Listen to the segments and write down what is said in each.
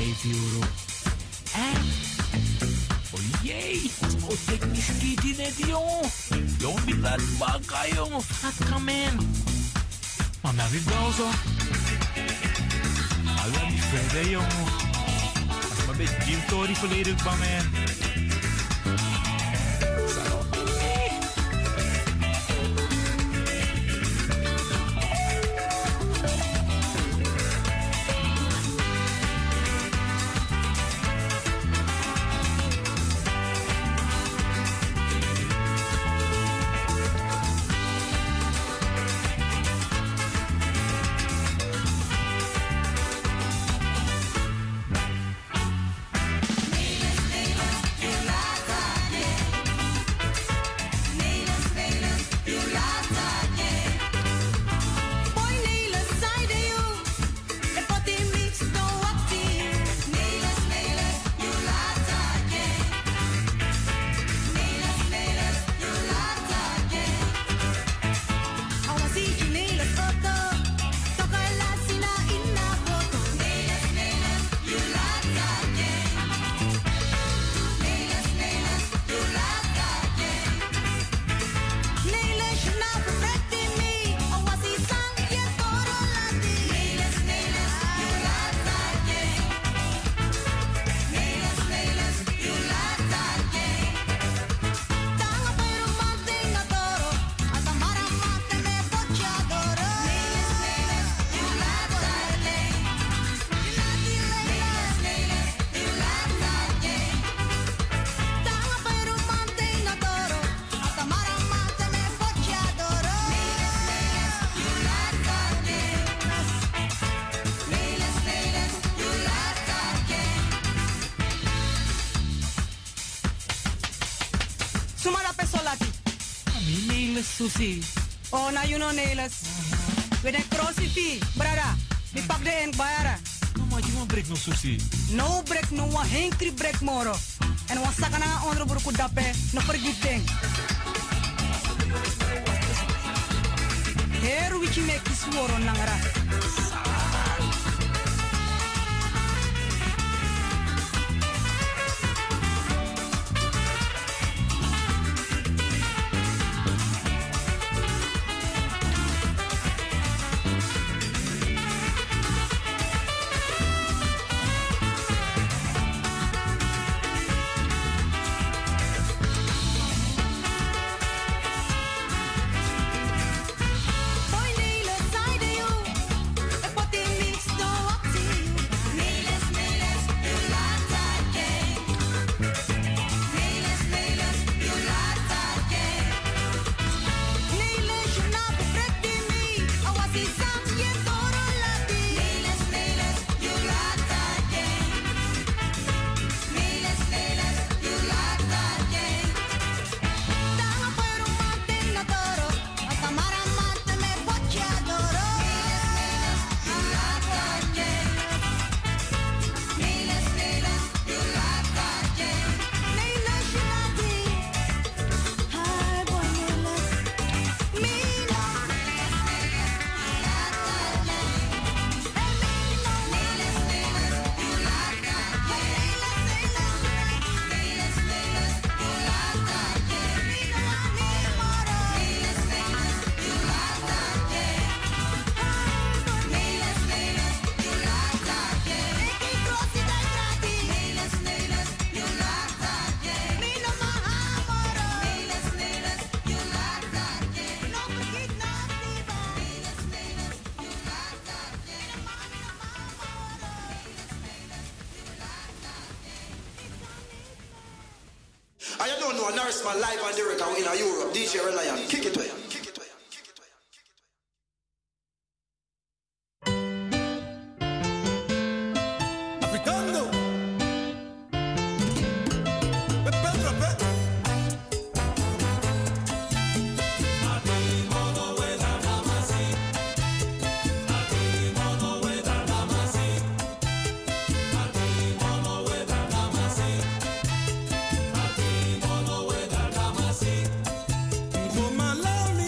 €5. Oye, o technisch geht die nicht, jong. Jong, die laat baka, jong. Fat kamen. Maar nou weer wel zo. Alla die verder, jong. Als maar bij Jim Tory volledig van mij. Susi. Oh, na you know Nelis. With a crossy fee, brada. Mi pak de en bayara. No, maar je moet break no Susi. No break no one henkri break moro. En wan sakana onder burku dape no forgetting. Heru wichi me kisworo nangara. Man live and direct out in Europe. DJ Reliant, kick it away. For my lonely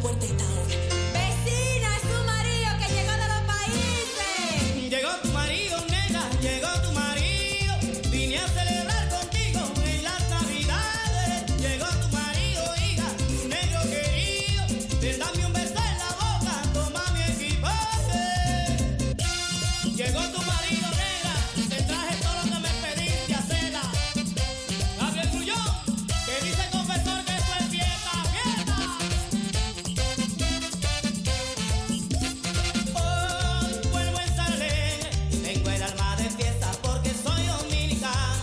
fuerte está ahora. Vecina, es su marido que llegó de los países. Llegó tu marido, nena, llegó tu marido. Vine a celebrar contigo en las navidades. Llegó tu marido, hija, tu negro querido. Ven, dame un beso en la boca, toma mi equipaje. Llegó tu marido, nena, te traje todo lo que me pediste hacerla. Gabriel Grullón, que dice el confesor que esto es fiesta, fiesta. Hoy vuelvo en Salem y tengo el alma de fiesta porque soy dominicano.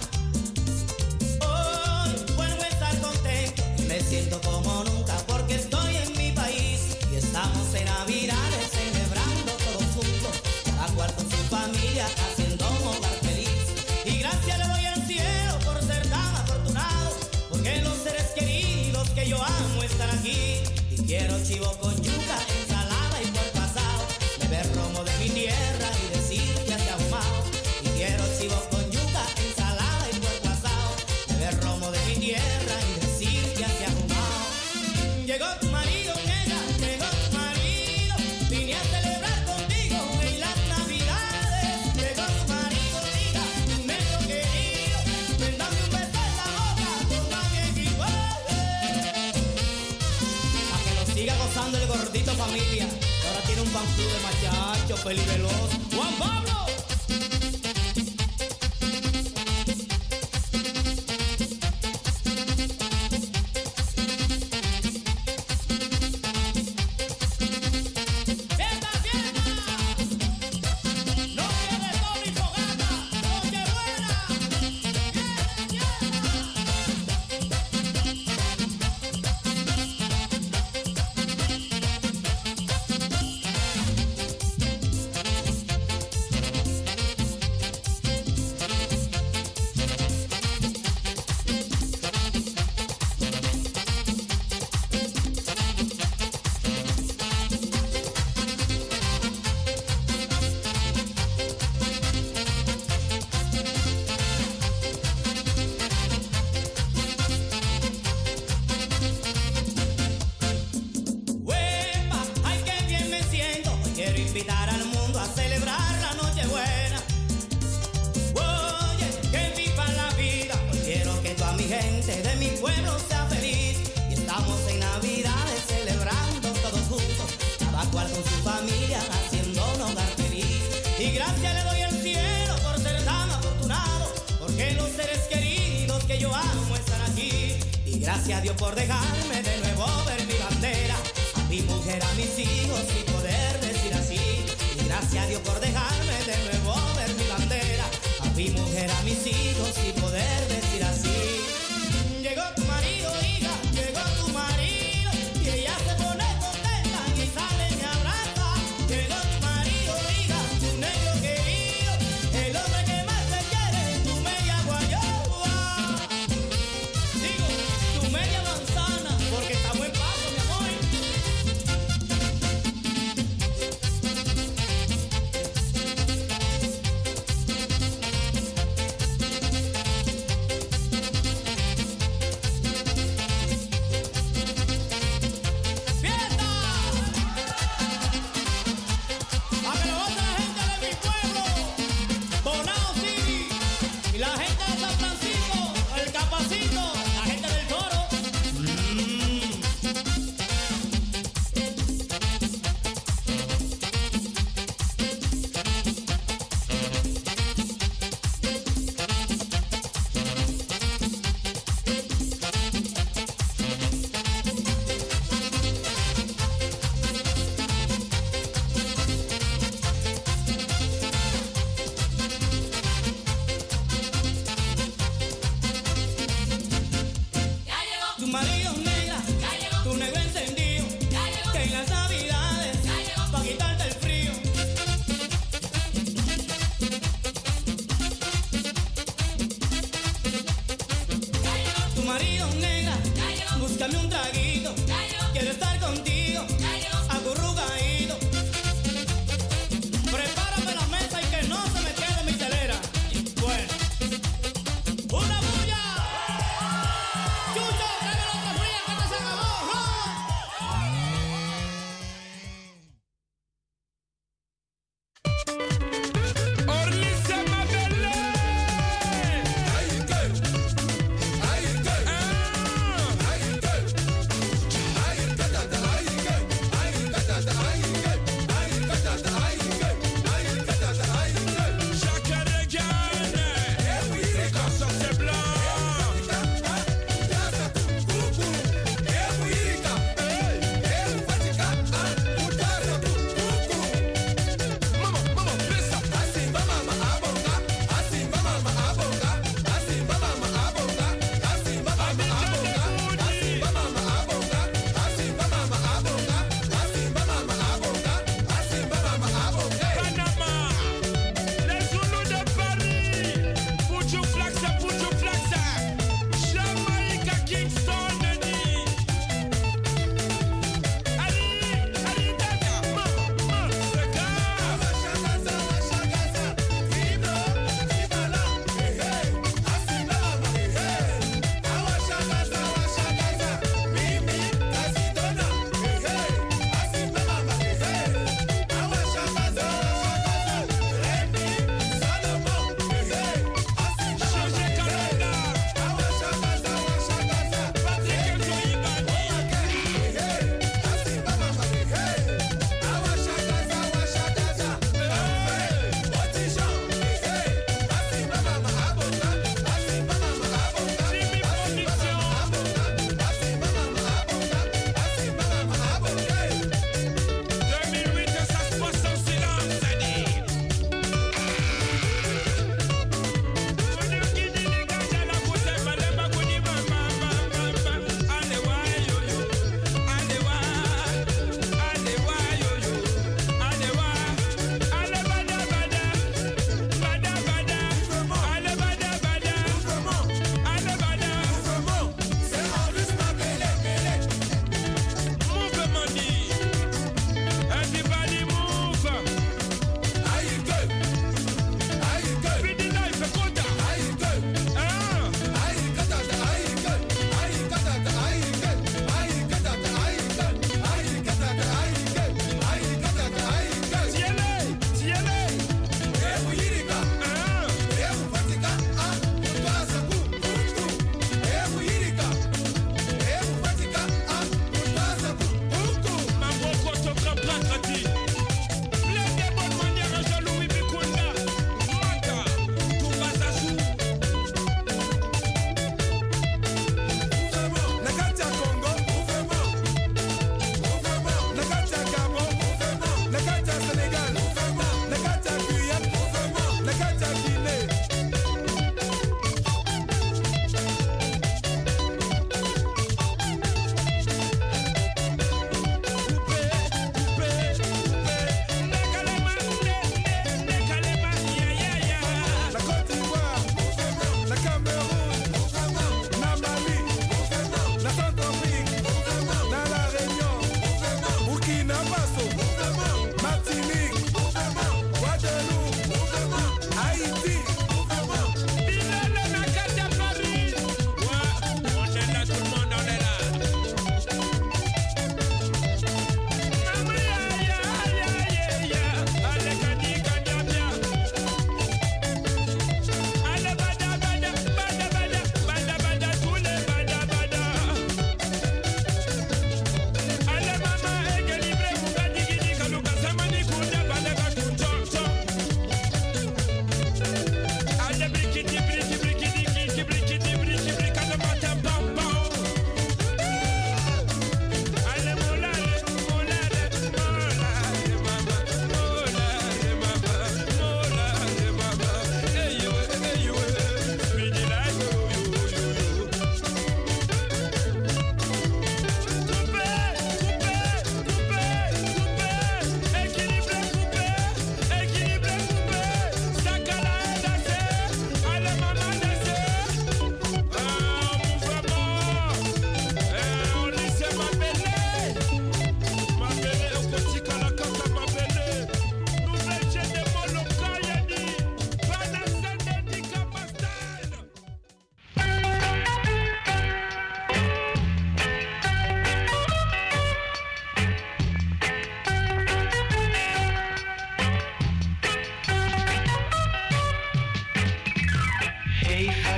Hoy vuelvo a estar contento y me siento como nunca porque estoy en mi país y estamos en Navidades celebrando todos juntos, cada cual con su familia haciendo un hogar feliz. Y gracias le doy al cielo por ser tan afortunado, porque los seres queridos que yo amo están aquí. Y quiero chivo con yuca, ensalada y puerco asado, beber romo de mi tierra y decir que hace ahumado. Y quiero chivo con yuca, ensalada y puerco asado, beber romo de mi tierra y decir que hace ahumado. Llegó tu marido, nena, llegó tu marido. Vine a celebrar contigo en las navidades. Llegó tu marido, hija, tu negro querido. Ven, dame un beso en la boca, toma mi equipaje. Pa' que lo siga gozando el gordito familia, que ahora tiene un fan club de machachos, peliveloz. ¡Juan Pablo! ¡Fiesta, fiesta! Noche de sol y fogata, noche buena. ¡Huepa! ¡Ay, qué bien me siento! Hoy quiero invitar al mundo a celebrar la Nochebuena. Oye, que viva la vida. Hoy quiero que toda mi gente de mi pueblo sea feliz. Y estamos en Navidades celebrando todos juntos, cada cual con su familia haciendo un hogar feliz. Y gracias le doy al cielo por ser tan afortunado, porque los seres queridos que yo amo están aquí. Y gracias a Dios por dejarme de nuevo ver mi bandera, a mi mujer, a mis hijos y poder decir así. Y gracias a Dios por dejarme de nuevo ver mi bandera, a mi mujer, a mis hijos y poder decir así. Llegó tu marido, hija, llegó tu marido, y ella se pone contenta y sale y me abraza. Llegó tu marido, hija, tu negro querido, el hombre que más te quiere, tu media guayoba. Digo, tu media manzana, porque estamos en paso, mi amor.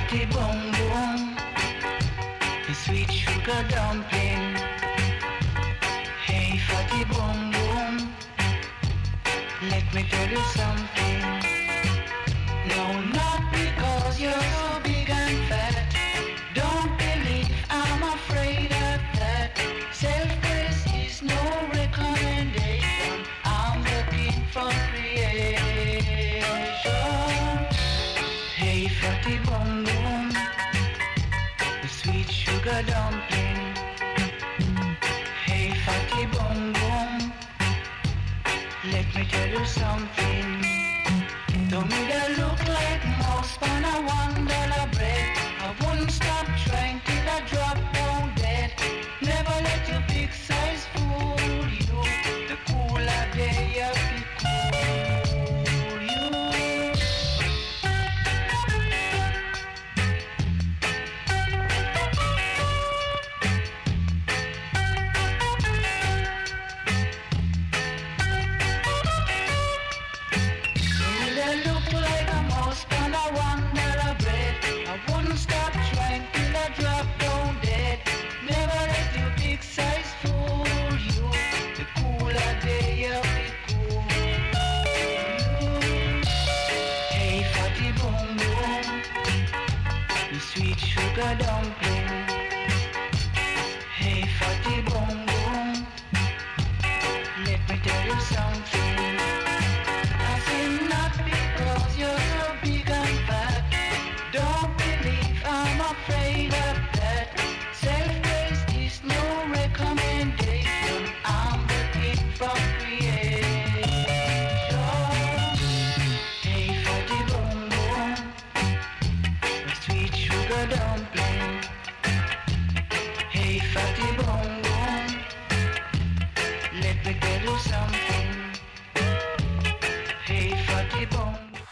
fatty boom boom, the sweet sugar dumpling. Hey fatty boom boom, let me tell you something. No, not because you're so big and fat. Don't believe I'm afraid of that. Self-praise is no recommendation. I'm looking for creation. Hey fatty boom boom, the sweet sugar dumpling. Hey fatty boom boom, let me tell you something. Don't make it look like mouse on a $1 bread. I wouldn't stop trying till I drop down dead. Never let your big size fool you. The cooler day of the cool you. Will I look like a mouse on a $1 bread? I wouldn't stop trying till I drop down dead. Never let your big size fool you. The cooler day of the cool you. Hey fatty boom boom, the sweet sugar dumpling. Hey fatty boom boom, let me tell you something. I say not because you're so big and fat. Don't believe I'm afraid of that. Self-praise is no recommendation. I'm looking for creation. Hey fatty boom boom, the sweet sugar dumpling. Hey fatty boom boom, let me tell you something. Hey fatty boom.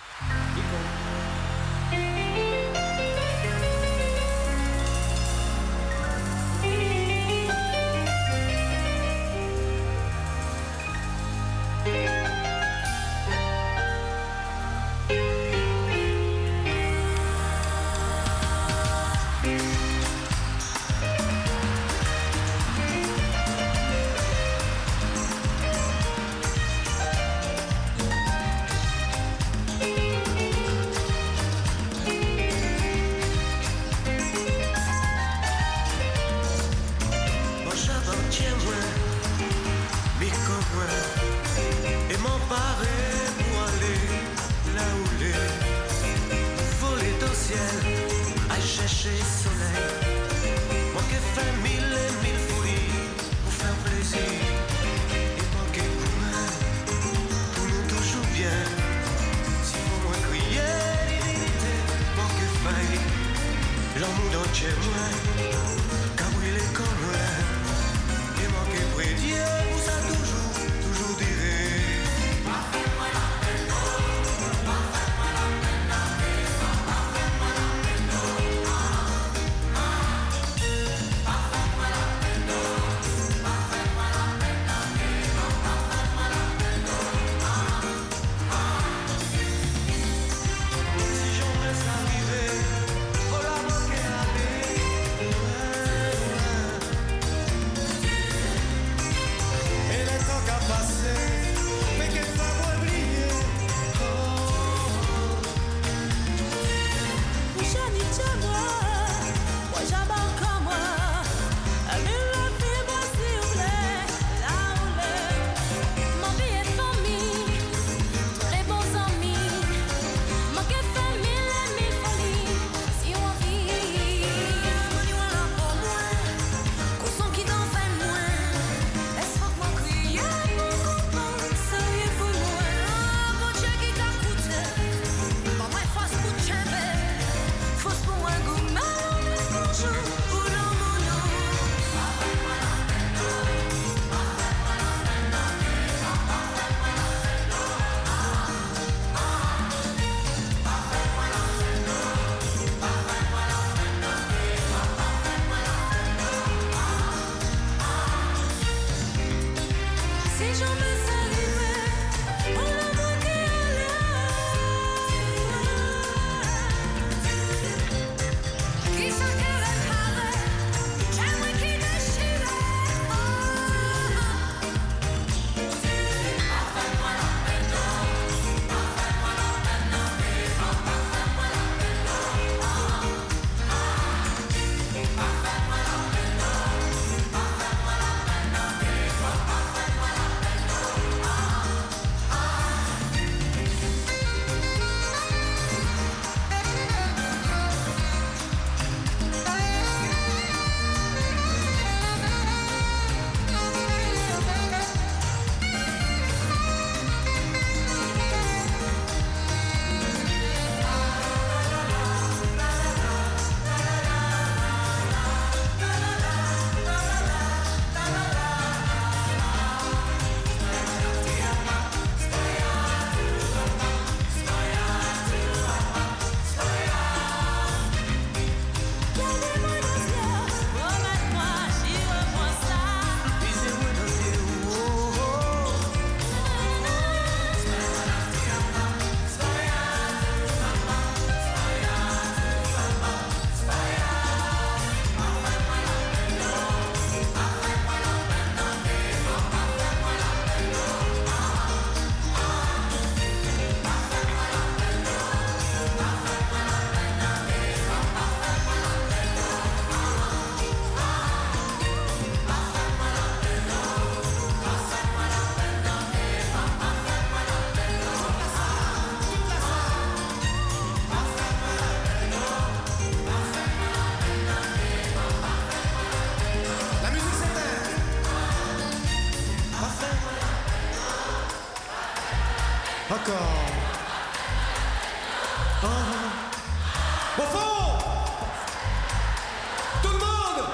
Et m'emparer pour aller là où les voler au ciel, à chercher soleil. Moi qui fais mille et mille folies pour faire plaisir. Et moi qui pour nous toujours bien. Si pour moi crier divinité, moi qui faille l'amour dans chez moi, car il est comme moi. Et moi qui prie Dieu pour ça toujours, toujours dirai. Si j'en laisse arriver, voilà moi qui aller. Et le temps qu'a passé, mais qu'elle va m'oublier. Encore. Au fond! Tout le monde!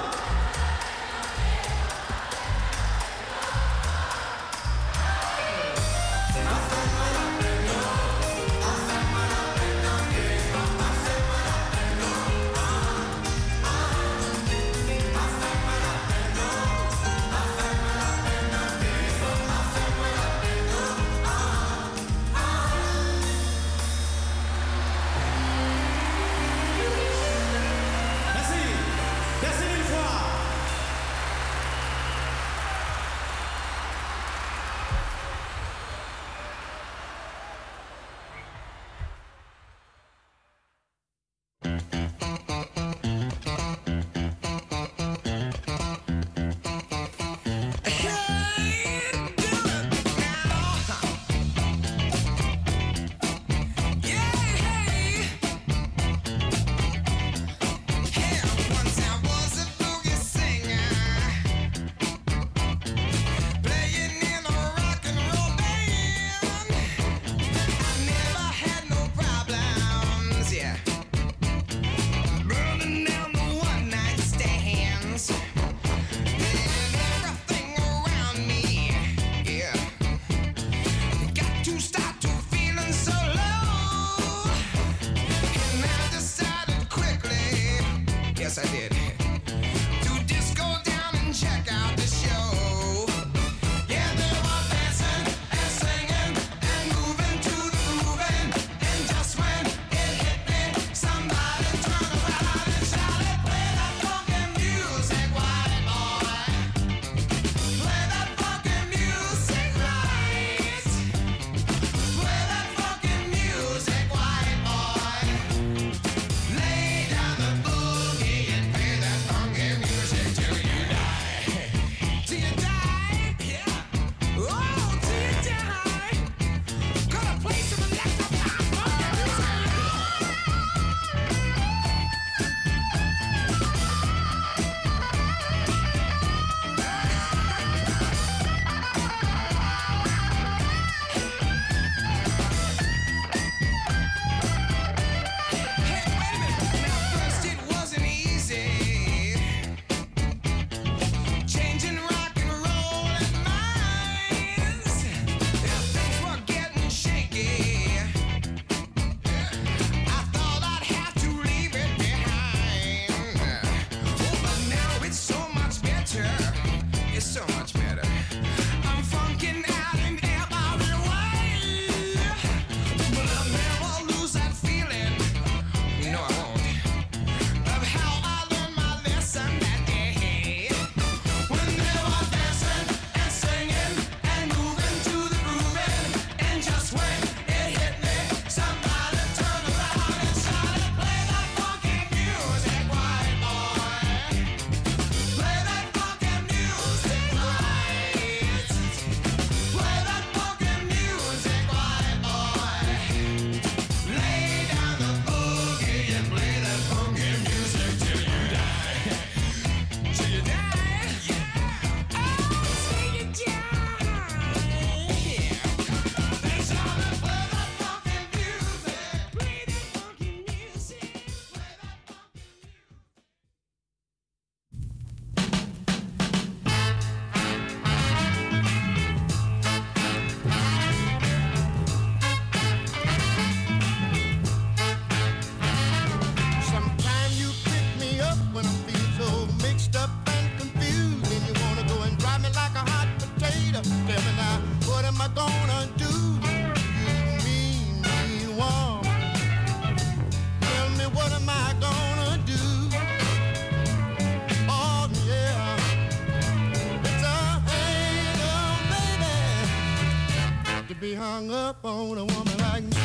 be hung up on a woman like me.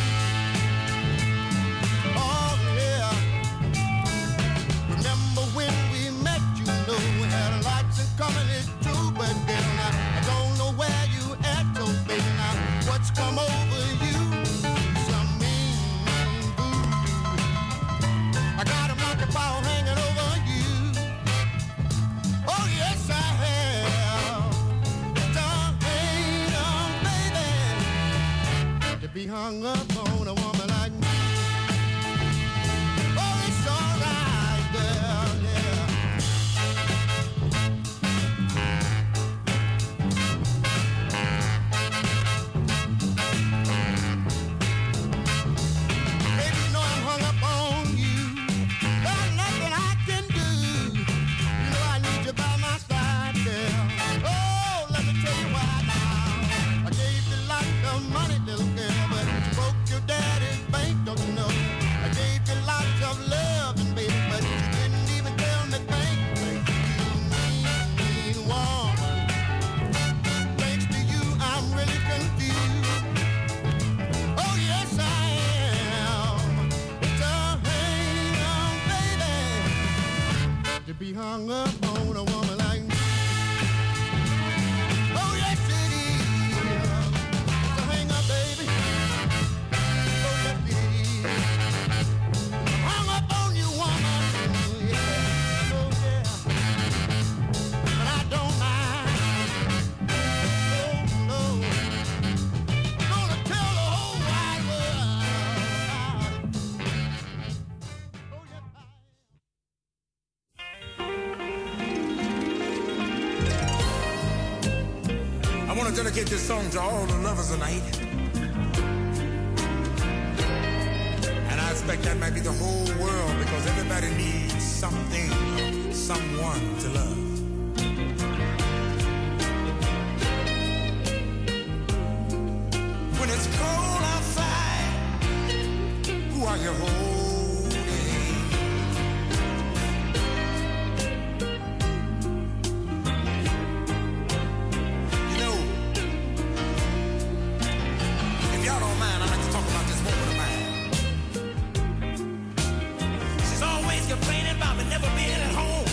Oh yeah. Remember when we met, you know we had lots in common, it's true, but then I don't know where you at, so baby now what's come over you? Some mean voodoo. I got a monkey paw hanging over you. Oh yes I have. Be be hung up on a woman like me. Oh, it's all right, girl, yeah. Baby, you know I'm hung up on you. There's nothing I can do. You know I need you by my side, girl. Oh, let me tell you why now. I gave you lots of money, little girl, but you broke your daddy's bank, don't you know? I gave you lots of love, and baby, but you didn't even tell me thank you. Mean woman. Thanks to you, I'm really confused. Oh, yes, I am. It's a hang-on, baby, to be hung up on a woman like me. Oh, yes, it is. It's a hang-up, baby. Oh, yes, it is. I'm hung up on you, woman. Yeah. Oh, yeah. But I don't mind. Oh, no. I'm gonna tell the whole wide world about it. Oh, yes, I am. I want to dedicate this song to all the lovers tonight. And I expect that might be the whole world because everybody needs something, someone to love. When it's cold outside, who are you holding? You know, if y'all don't mind, I'd like to talk about this woman of mine. She's always complaining about me never being at home.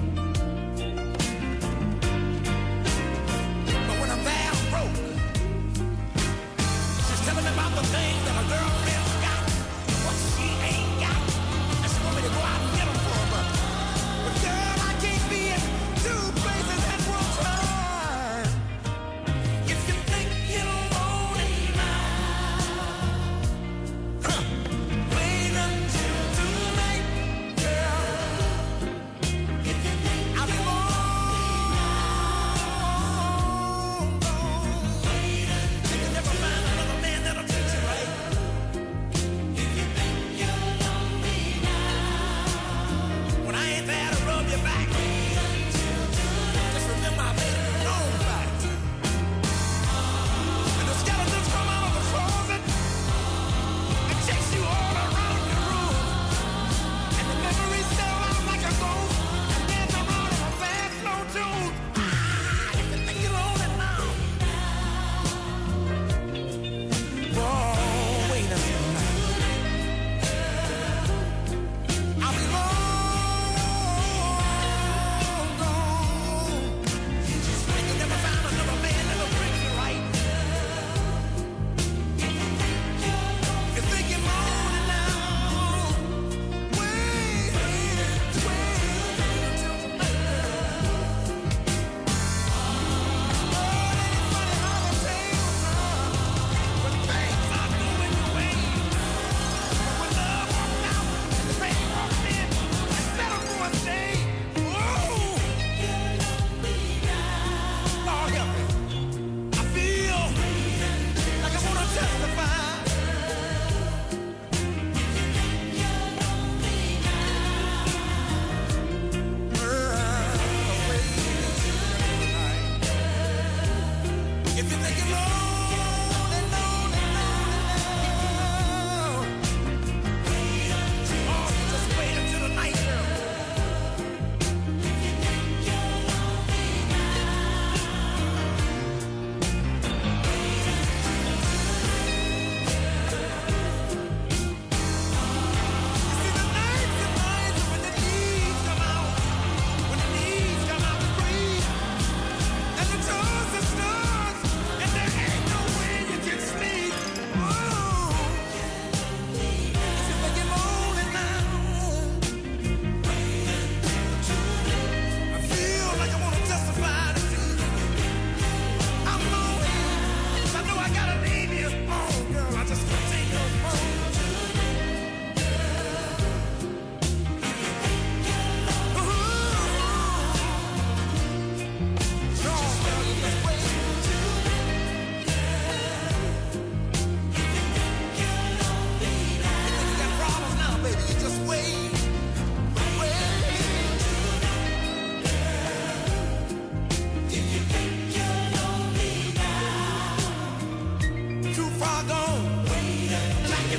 But when I'm there, I'm broke. She's telling me about the things that her girlfriend's got, what she ain't got. And she want me to go out and get them for her. But girl, I can't be in two places at one time. If you think you're lonely now, wait until tonight, girl. If you think I'll be long gone, wait until you never find another man that'll treat you right. If you think you're lonely now, when I ain't there to rub your back, wait until tonight. Just remember I made it known back. And the skeletons come out of the closet and chase you all around your room. And the memories stay around like a ghost and dance around in a fast, slow tune. If you think you're lonely now, oh, wait a minute. I'll be long gone. And you'll never find another man that'll treat you right. If you think you're lonely now, wait until tonight. Oh, it ain't funny how the tales turn when things are going your way. When love walked out and the pain walked in and settled for a stay. Whoa! Lord help me. I feel like I want to testify. If you think you're lonely, oh, just wait until the night, girl. You see, the nights when the needs come out, when the needs come out to breathe, and the toes and studs, and the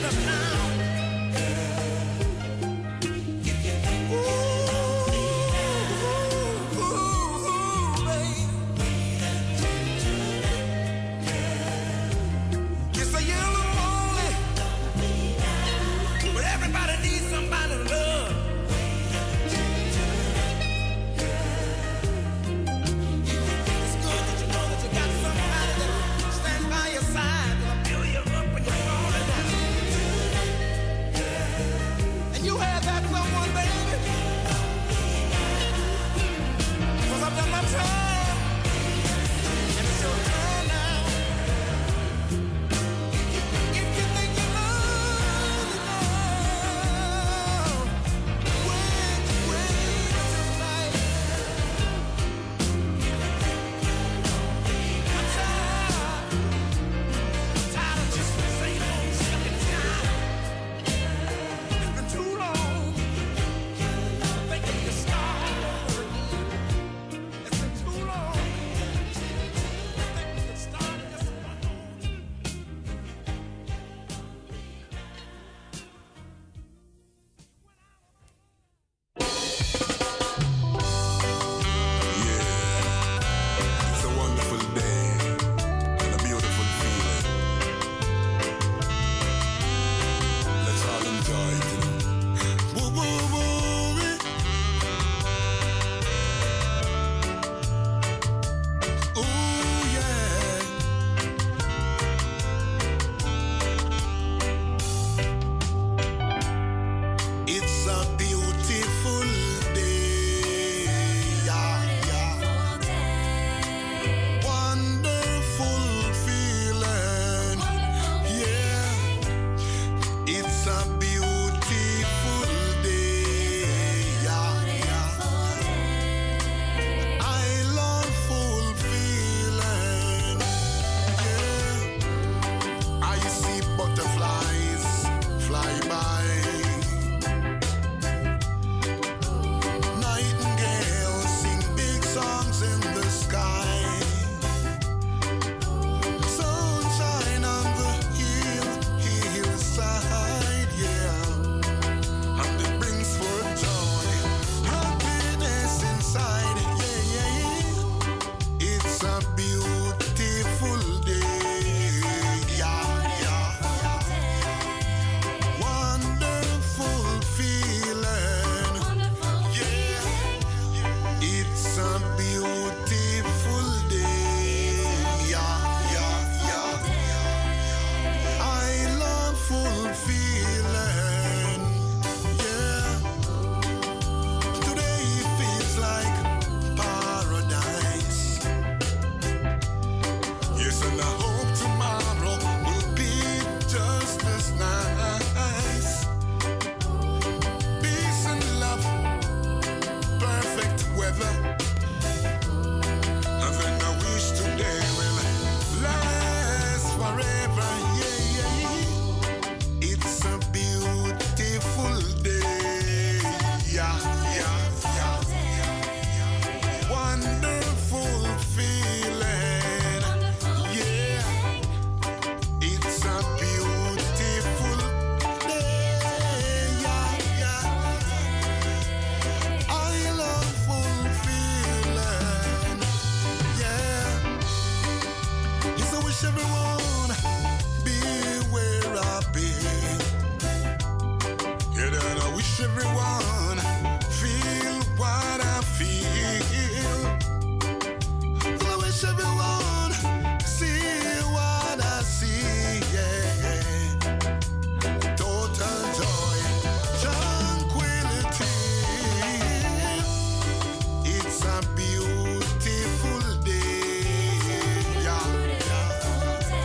It's a beautiful day. Yeah, yeah.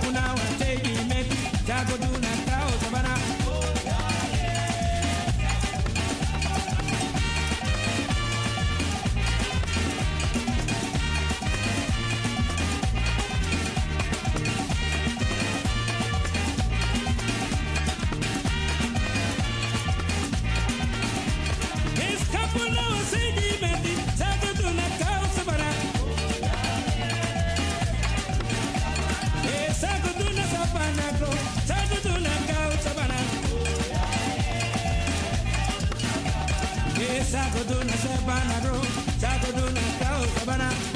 kapuna wa tegi meti jago duna kao sabana. Sago duna sabana,